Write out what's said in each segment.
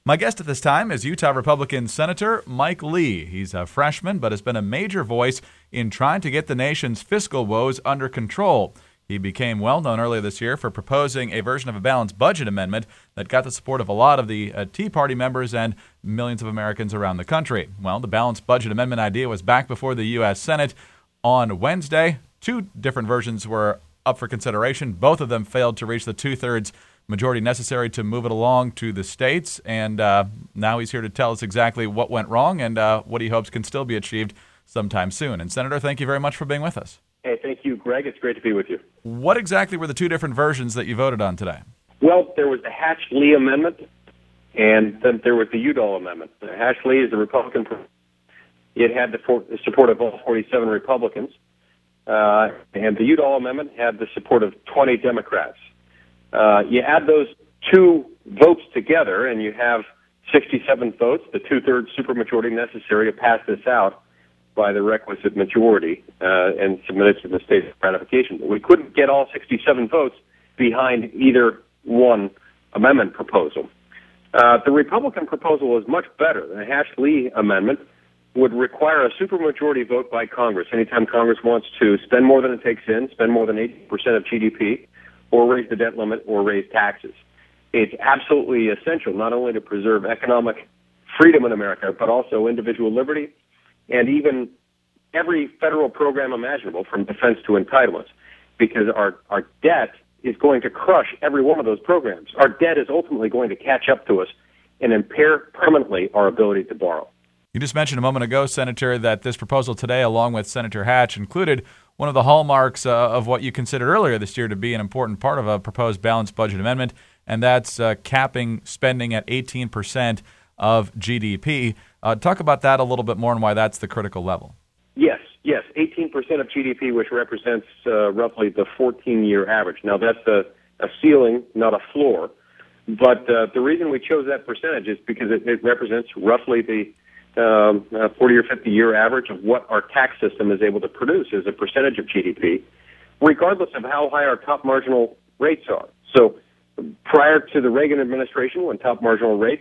My guest at this time is Utah Republican Senator Mike Lee. He's a freshman, but has been a major voice in trying to get the nation's fiscal woes under control. He became well known earlier this year for proposing a version of a balanced budget amendment that got the support of a lot of the Tea Party members and millions of Americans around the country. Well, the balanced budget amendment idea was back before the U.S. Senate on Wednesday. Two different versions were up for consideration. Both of them failed to reach the two-thirds majority necessary to move it along to the states. And now he's here to tell us exactly what went wrong and what he hopes can still be achieved sometime soon. And Senator, thank you very much for being with us. Hey, thank you, Greg. It's great to be with you. What exactly were the two different versions that you voted on today? Well, there was the Hatch-Lee amendment, and then there was the Udall amendment. The Hatch-Lee is a Republican. It had the support of all 47 Republicans, and the Udall amendment had the support of 20 Democrats. You add those two votes together, and you have 67 votes, the two-thirds supermajority necessary to pass this out by the requisite majority and submit it to the state ratification. We couldn't get all 67 votes behind either one amendment proposal. The Republican proposal was much better. The Hatch-Lee amendment would require a supermajority vote by Congress anytime Congress wants to spend more than it takes in, spend more than 80% of GDP, or raise the debt limit, or raise taxes. It's absolutely essential not only to preserve economic freedom in America, but also individual liberty and even every federal program imaginable, from defense to entitlements, because our debt is going to crush every one of those programs. Our debt is ultimately going to catch up to us and impair permanently our ability to borrow. You just mentioned a moment ago, Senator, that this proposal today, along with Senator Hatch, included one of the hallmarks of what you considered earlier this year to be an important part of a proposed balanced budget amendment, and that's capping spending at 18% of GDP. Talk about that a little bit more and why that's the critical level. Yes, 18% of GDP, which represents roughly the 14-year average. Now, that's a ceiling, not a floor, but the reason we chose that percentage is because it represents roughly the 40 or 50-year average of what our tax system is able to produce as a percentage of GDP, regardless of how high our top marginal rates are. So prior to the Reagan administration, when top marginal rates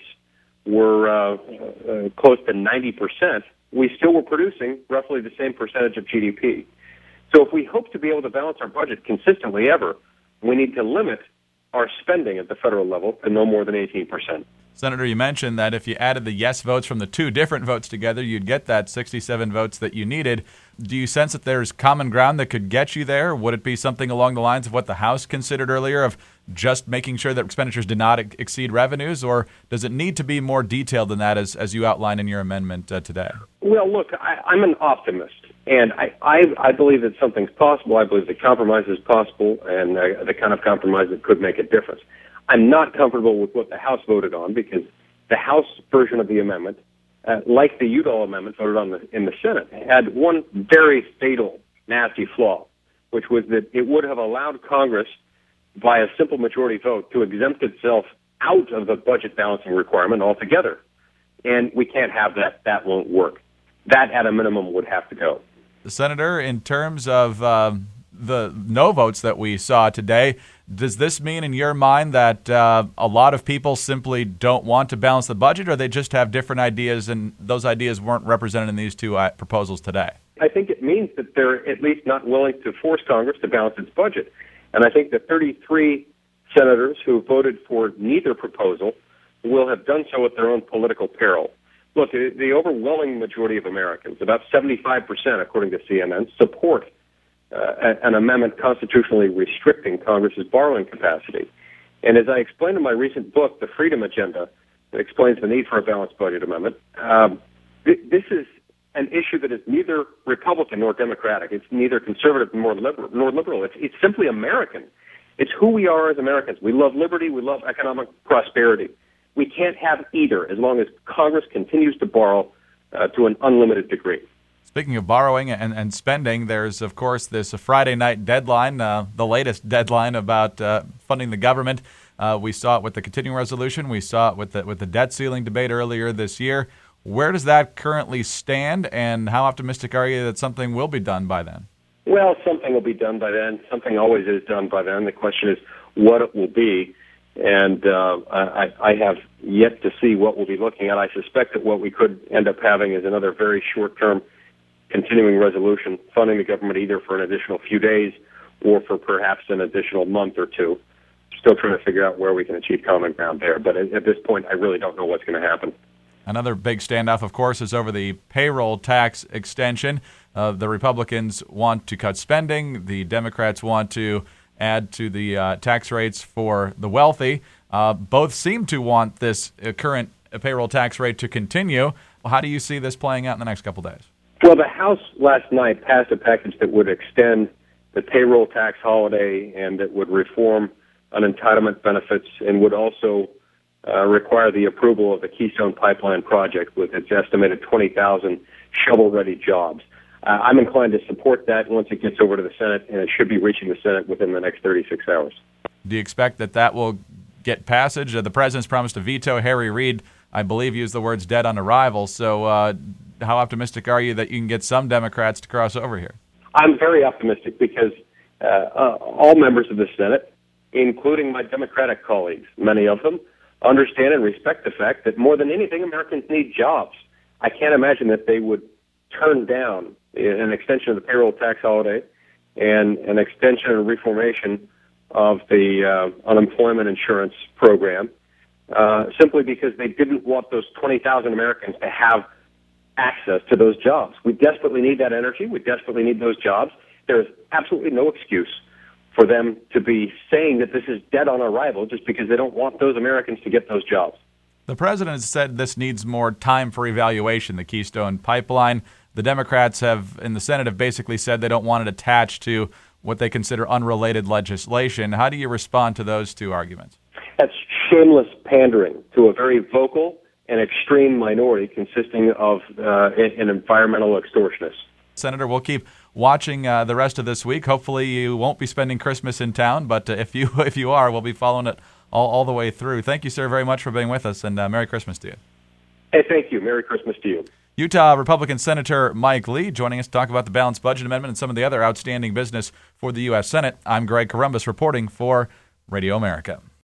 were close to 90%, we still were producing roughly the same percentage of GDP. So if we hope to be able to balance our budget consistently ever, we need to limit our spending at the federal level to no more than 18%. Senator, you mentioned that if you added the yes votes from the two different votes together, you'd get that 67 votes that you needed. Do you sense that there's common ground that could get you there? Would it be something along the lines of what the House considered earlier of just making sure that expenditures did not exceed revenues, or does it need to be more detailed than that as you outlined in your amendment today? Well, look, I'm an optimist, and I believe that something's possible. I believe that compromise is possible, and the kind of compromise that could make a difference. I'm not comfortable with what the House voted on because the House version of the amendment, like the Udall amendment voted on in the Senate, had one very fatal, nasty flaw, which was that it would have allowed Congress, by a simple majority vote, to exempt itself out of the budget balancing requirement altogether. And we can't have that. That won't work. That, at a minimum, would have to go. Senator, in terms of the no votes that we saw today, does this mean in your mind that a lot of people simply don't want to balance the budget, or they just have different ideas and those ideas weren't represented in these two proposals today? I think it means that they're at least not willing to force Congress to balance its budget. And I think the 33 senators who voted for neither proposal will have done so at their own political peril. Look, the overwhelming majority of Americans, about 75%, according to CNN, support an amendment constitutionally restricting Congress's borrowing capacity. And as I explained in my recent book, The Freedom Agenda, that explains the need for a balanced budget amendment, this is an issue that is neither Republican nor Democratic. It's neither conservative nor liberal. It's simply American. It's who we are as Americans. We love liberty. We love economic prosperity. We can't have either as long as Congress continues to borrow to an unlimited degree. Speaking of borrowing and spending, there's, of course, this Friday night deadline, the latest deadline about funding the government. We saw it with the continuing resolution. We saw it with the debt ceiling debate earlier this year. Where does that currently stand, and how optimistic are you that something will be done by then? Well, something will be done by then. Something always is done by then. The question is what it will be. And I have yet to see what we'll be looking at. I suspect that what we could end up having is another very short-term continuing resolution funding the government either for an additional few days or for perhaps an additional month or two. Still trying to figure out where we can achieve common ground there. But at this point, I really don't know what's going to happen. Another big standoff, of course, is over the payroll tax extension. The Republicans want to cut spending. The Democrats want to add to the tax rates for the wealthy. Both seem to want this current payroll tax rate to continue. How do you see this playing out in the next couple days? Well, the House last night passed a package that would extend the payroll tax holiday and that would reform unentitlement benefits and would also require the approval of the Keystone Pipeline project with its estimated 20,000 shovel-ready jobs. I'm inclined to support that once it gets over to the Senate, and it should be reaching the Senate within the next 36 hours. Do you expect that will get passage? The president's promised to veto. Harry Reid, I believe, used the words dead on arrival. So how optimistic are you that you can get some Democrats to cross over here? I'm very optimistic because all members of the Senate, including my Democratic colleagues, many of them, understand and respect the fact that more than anything, Americans need jobs. I can't imagine that they would turn down an extension of the payroll tax holiday and an extension and reformation of the unemployment insurance program simply because they didn't want those 20,000 Americans to have access to those jobs. We desperately need that energy. We desperately need those jobs. There is absolutely no excuse for them to be saying that this is dead on arrival just because they don't want those Americans to get those jobs. The president has said this needs more time for evaluation, the Keystone Pipeline. The Democrats in the Senate have basically said they don't want it attached to what they consider unrelated legislation. How do you respond to those two arguments? That's shameless pandering to a very vocal and extreme minority consisting of an environmental extortionist. Senator, we'll keep watching the rest of this week. Hopefully you won't be spending Christmas in town, but if you are, we'll be following it all the way through. Thank you, sir, very much for being with us, and Merry Christmas to you. Hey, thank you. Merry Christmas to you. Utah Republican Senator Mike Lee joining us to talk about the Balanced Budget Amendment and some of the other outstanding business for the U.S. Senate. I'm Greg Corombos reporting for Radio America.